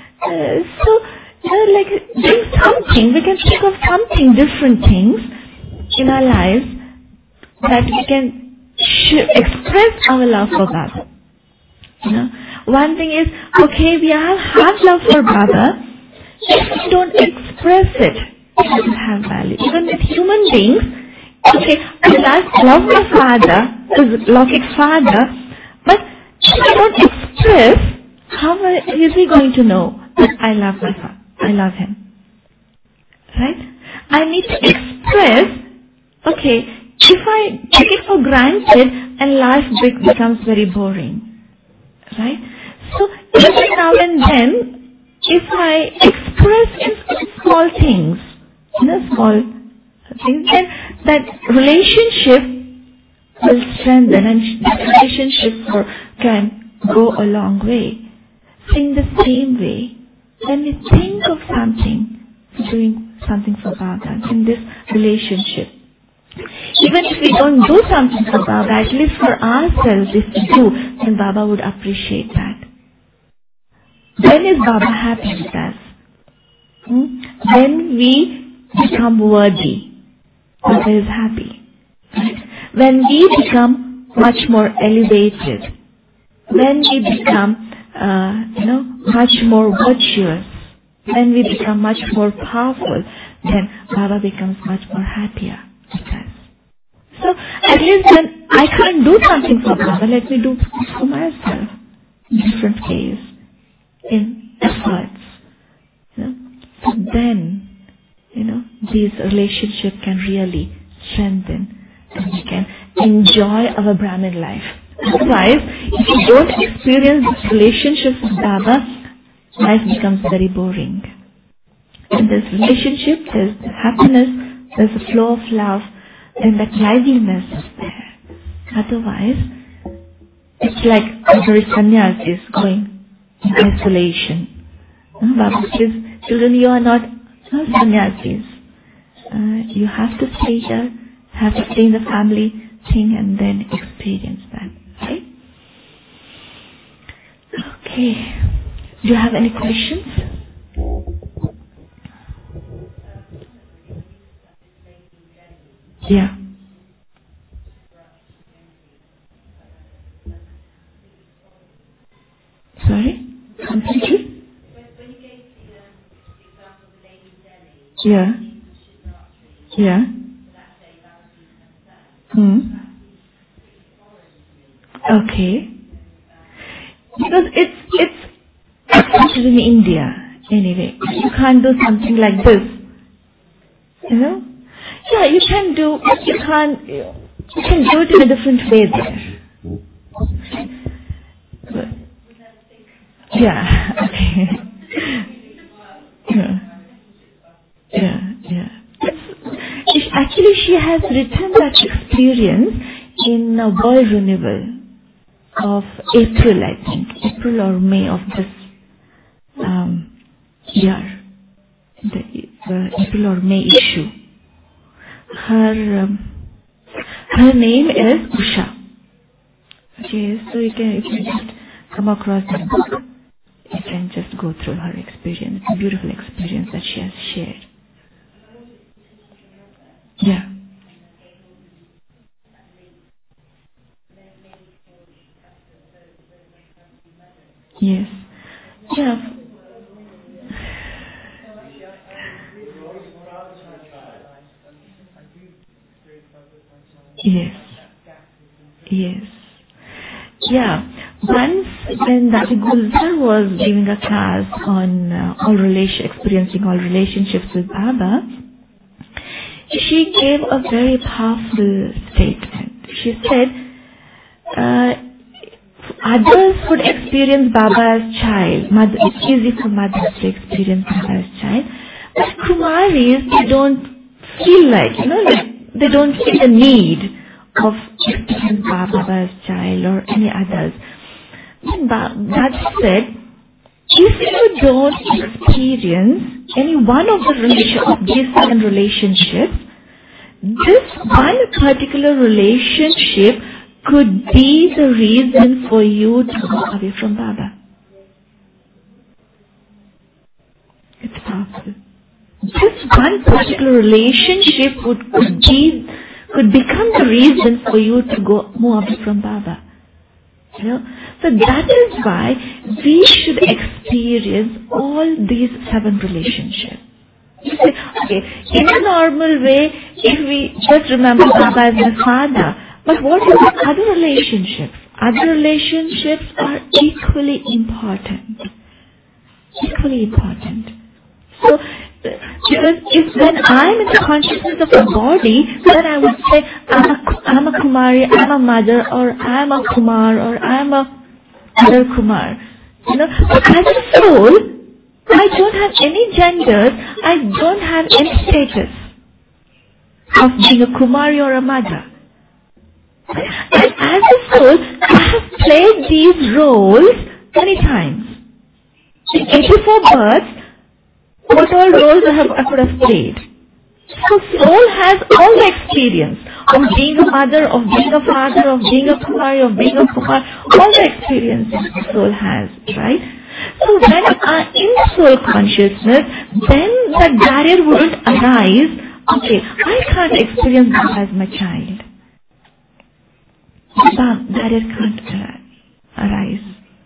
Doing something, we can think of something, different things in our lives that we can express our love for Baba. One thing is, okay, we have love for Baba. If we don't express it, it doesn't have value. Even with human beings, okay, I love my father, Lokik's father, but if I don't express, how is he going to know that I love my father? I love him. Right? I need to express, okay, if I take it for granted and life becomes very boring. Right? So every now and then, if I express in small things, small things, then that relationship will strengthen, and that relationship can go a long way. So in the same way, when we think of doing something for Baba in this relationship, even if we don't do something for Baba, at least for ourselves, if we do, then Baba would appreciate that. When is Baba happy with us? When we become worthy, Baba is happy. Right? When we become much more elevated, when we become much more virtuous, when we become much more powerful, then Baba becomes much more happier with us. So at least when I can't do something for Baba, let me do it for myself in different ways, in efforts. So then, these relationships can really strengthen and we can enjoy our Brahmin life. Otherwise, if you don't experience this relationship with Baba, life becomes very boring. In this relationship, there's happiness, there's a flow of love, then that liveliness is there. Otherwise, it's like ordinary sannyasis going in isolation. Baba says, children, you are not sannyasis. You have to stay here, have to stay in the family thing and then experience that. Right? Okay. Do you have any questions? Yeah. Sorry? Completely? When you gave the example of the lady in Delhi, Yeah. Yeah. Okay. Because it's accepted in India anyway. You can't do something like this. Yeah, you can do, but you can't. You can do it in a different way there. Yeah, okay. Yeah. Actually, she has written that experience in World Renewal of April, I think. April or May of this year. The April or May issue. Her name is Usha. Okay, so if you just come across that book, you can just go through her experience. It's a beautiful experience that she has shared. Yeah. Yes. Yeah. Yes. Yeah. Once when Dati Gulzar was giving a class on experiencing all relationships with Baba, she gave a very powerful statement. She said, others would experience Baba as child. It's easy for mothers to experience Baba as child. But Kumaris, they don't feel like they don't feel the need of experiencing Baba as child or any others. That said, if you don't experience any one of these 7 relationships, this one particular relationship could be the reason for you to go away from Baba. It's powerful. This one particular relationship could become the reason for you to move away from Baba. So that is why we should experience all these 7 relationships. You say, okay, in a normal way, if we just remember Baba as my father, but what about other relationships? Other relationships are equally important. Equally important. So, because when I'm in the consciousness of the body, then I would say, I'm a Kumari, I'm a mother, or I'm a Kumar, or I'm a other Kumar. But as a soul, I don't have any genders, I don't have any status of being a Kumari or a mother. And as a soul, I have played these roles many times. In 84 births, what all roles I could have played. So soul has all the experience of being a mother, of being a father, of being a Kumari, of being a Kumar, all the experiences the soul has, right? So when I'm in soul consciousness, then that barrier wouldn't arise. Okay, I can't experience Baba as my child. That barrier can't arise.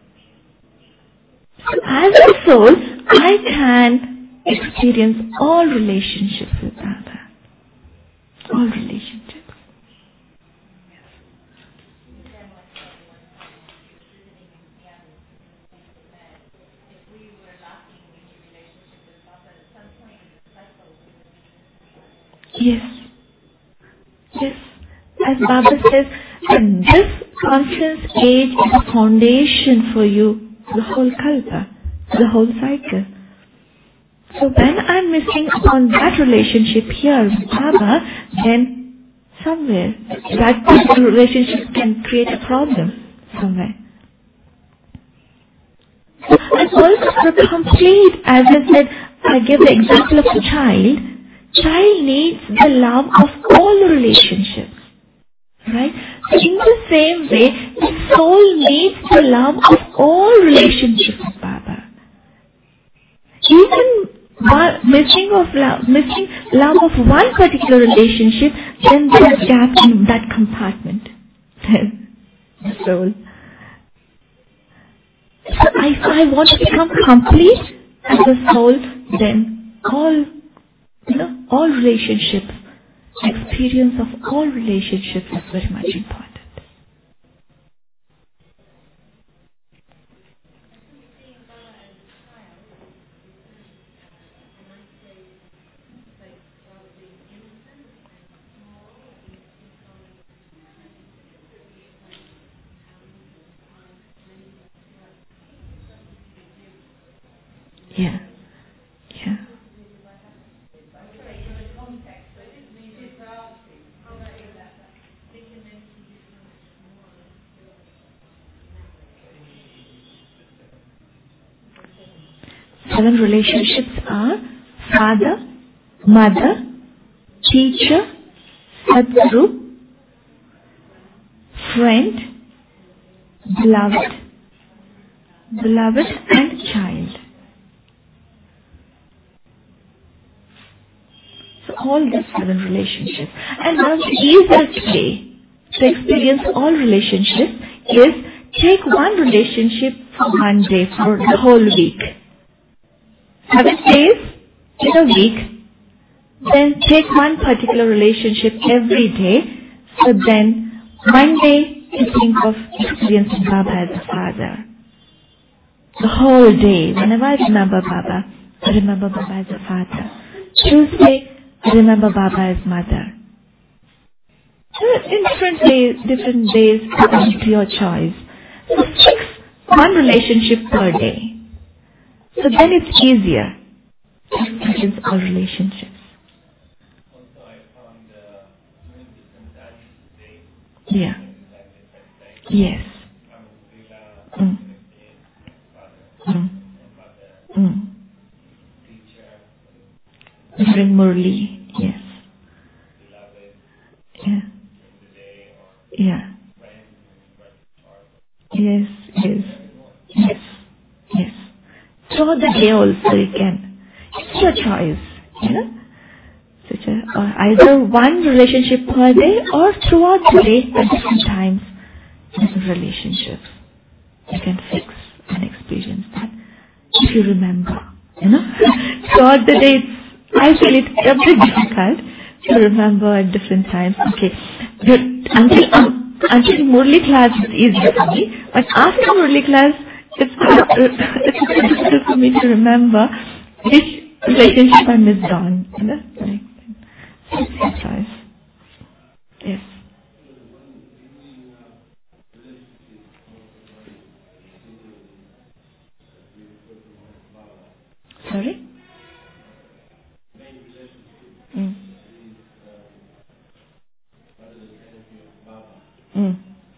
So as a soul, I can experience all relationships with Baba. All relationships. Yes. As Baba says, that this conscious age is a foundation for you, the whole kalpa, the whole cycle. So when I'm missing on that relationship here with Baba, then somewhere that particular relationship can create a problem somewhere. And also for complete, as I said, I give the example of a child. Child needs the love of all the relationships. Right? So in the same way, the soul needs the love of all relationships with Baba. Even missing love of one particular relationship, then there's a gap in that compartment. The soul. So if I want to become complete as a soul, then all relationships, experience of all relationships is very much important. Yeah. Yeah. Seven relationships are father, mother, teacher, Sadguru, friend, beloved, and child. So all these seven relationships. And one of the easiest way to experience all relationships is take one relationship for one day for the whole week. 7 days in a week. Then take one particular relationship every day. So then one day you think of experiencing Baba as a father. The whole day, whenever I remember Baba, I remember Baba as a father. Tuesday, I remember Baba as mother. In different days, according to your choice. So fix one relationship per day. So then it's easier to experience all relationships. Yeah. Yes. During Murli, yes. Yeah. Yeah. Yes, yes. Yes. Yes. Throughout the day also you can. It's your choice, you know. Either one relationship per day or throughout the day at different times, different relationships. You can fix and experience that if you remember, you know. Throughout the day, I feel it a bit difficult to remember at different times. Okay, until Murli class it's easier for me, but after Murli class it's difficult for me to remember which relationship I missed on, you know. Exercise. Yes. Sorry? Mm. Mm.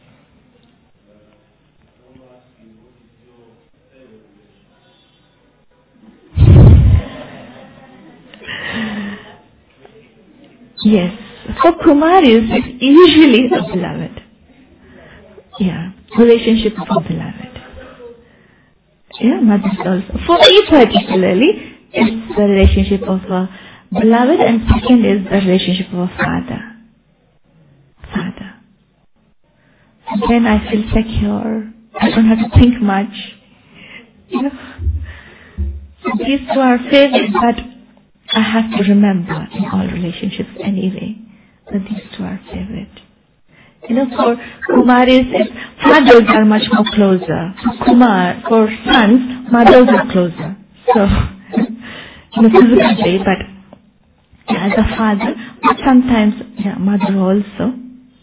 Yes. For Kumaris, it's usually the beloved. Yeah. Relationship of a beloved. Yeah, mothers also. For me particularly, it's the relationship of a beloved, and second is the relationship of a father. Father. Then I feel secure. I don't have to think much. You know? So these two are favorite, but I have to remember in all relationships anyway. But these two are favorite. You know, for Kumaris, fathers are much more closer. For sons, mothers are closer. So, in a physical way, but as a father, but sometimes, mother also.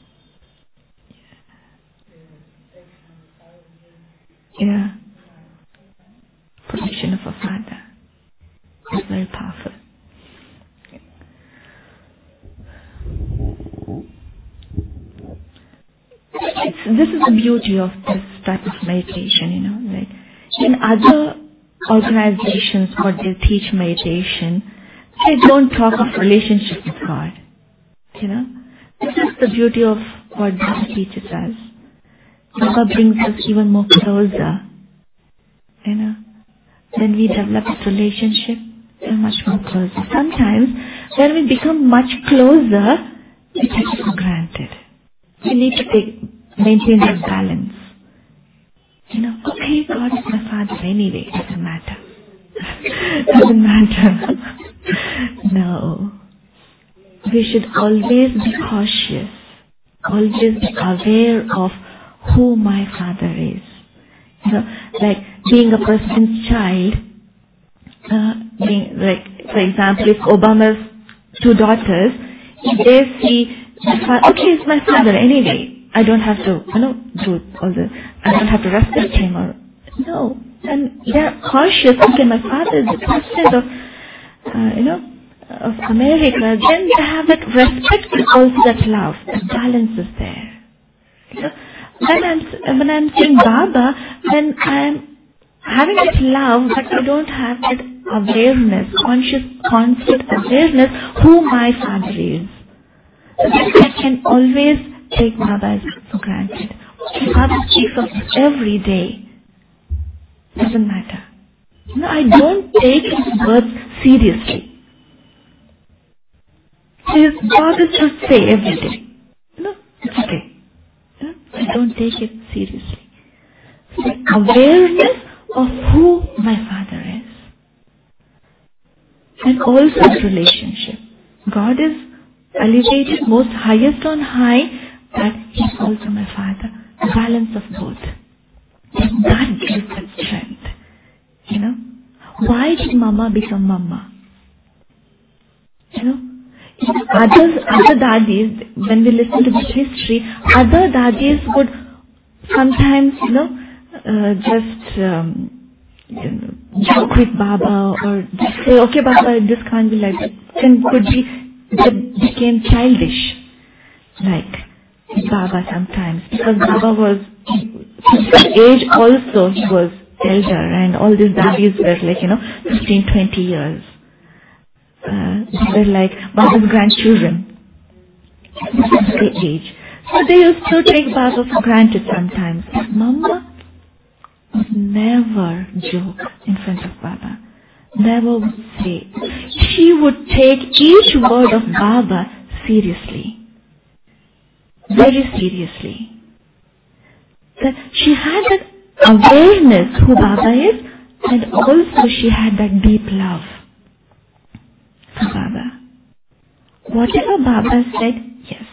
Yeah. Protection of a father is very powerful. This is the beauty of this type of meditation, you know. Like in other organizations, what they teach meditation, they don't talk of relationship with God. You know, this is the beauty of what God teaches us. God brings us even more closer. You know, when we develop a relationship, we're much more closer. Sometimes, when we become much closer, we take it for granted. We need to maintain that balance. You know, okay, God is my father anyway, doesn't matter. Doesn't matter. No. We should always be cautious, always be aware of who my father is. You know, like being a person's child, being like, for example, if Obama's 2 daughters, if they see, okay, it's my father anyway, I don't have to, I don't have to respect him or, No. And they're cautious. Okay, my father is the president of America. Then they have that respect and also that love. The balance is there. When I'm saying Baba, then I'm having that love, but I don't have that awareness, constant awareness who my father is. I can always take Baba for granted. Baba speaks of this every day. Doesn't matter. I don't take his words seriously. His job is to say every day. It's okay. I don't take it seriously. So the awareness of who my father is. And also the relationship. God is elevated most highest on high, but He's also my father. The balance of both. And that gives that strength. Why did Mama become Mama? Other daddies, when we listen to this history, other daddies would sometimes, just joke with Baba or just say, okay, Baba, this can't be like that. They became childish, like Baba sometimes, because Baba was, his age also, he was elder, and all these daddies were like, 15, 20 years. They were like Baba's grandchildren. The age. So they used to take Baba for granted sometimes. But Mama would never joke in front of Baba. Never would say. She would take each word of Baba seriously. Very seriously. That she had that awareness who Baba is, and also she had that deep love for Baba. Whatever Baba said, yes,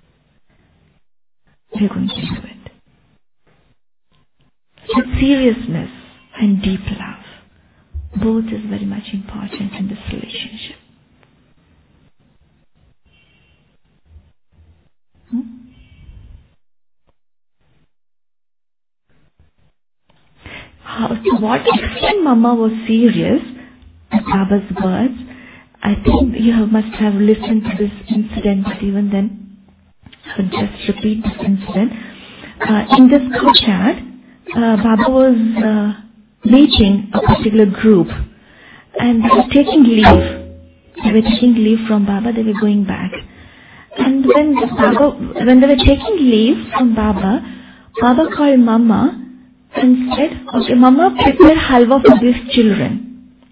we're going to do it. That seriousness and deep love, both is very much important in this relationship. To what extent Mama was serious at Baba's words, I think you must have listened to this incident, but even then, I would just repeat this incident. In this courtyard, Baba was meeting a particular group, and they were taking leave. They were taking leave from Baba, they were going back. And when they were taking leave from Baba, Baba called Mama and said, okay, Mama, prepare halwa for these children.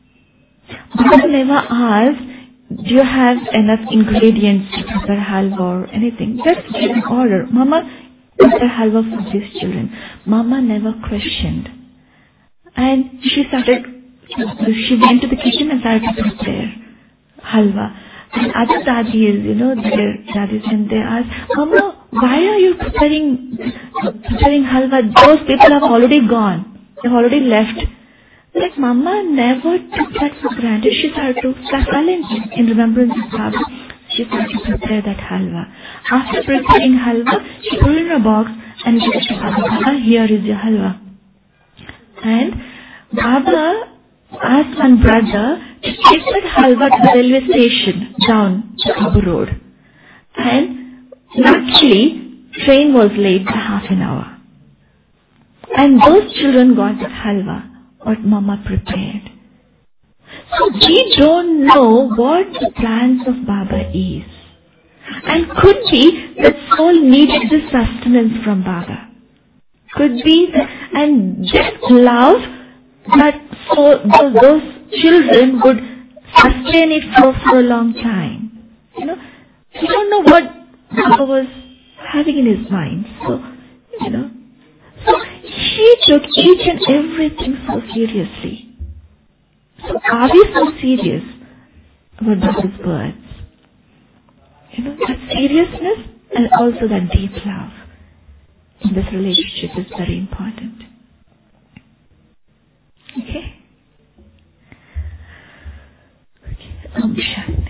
Baba never asked, do you have enough ingredients to prepare halwa or anything? Just give an order. Mama, prepare halwa for these children. Mama never questioned. And she went to the kitchen and started to prepare halwa. And other daddies, their daddies, and they asked, Mama, why are you preparing halwa? Those people have already gone. They've already left. Like Mama never took that for granted. She started to start silent in remembrance of Baba. She started to prepare that halwa. After preparing halwa, she put it in a box and gave it to Baba. Here is your halwa. And Baba asked one brother to take that halwa to the railway station down the Abu Road. And luckily, train was late by half an hour. And those children got that halwa, what Mama prepared. So we don't know what the plans of Baba is. And could be that soul needed this sustenance from Baba. Could be, and that love, that those children would sustain it for a long time. We don't know what Baba was having in his mind. So he took each and everything so seriously. So are we so serious about Baba's words? That seriousness and also that deep love in this relationship is very important. Okay? Om Shanti.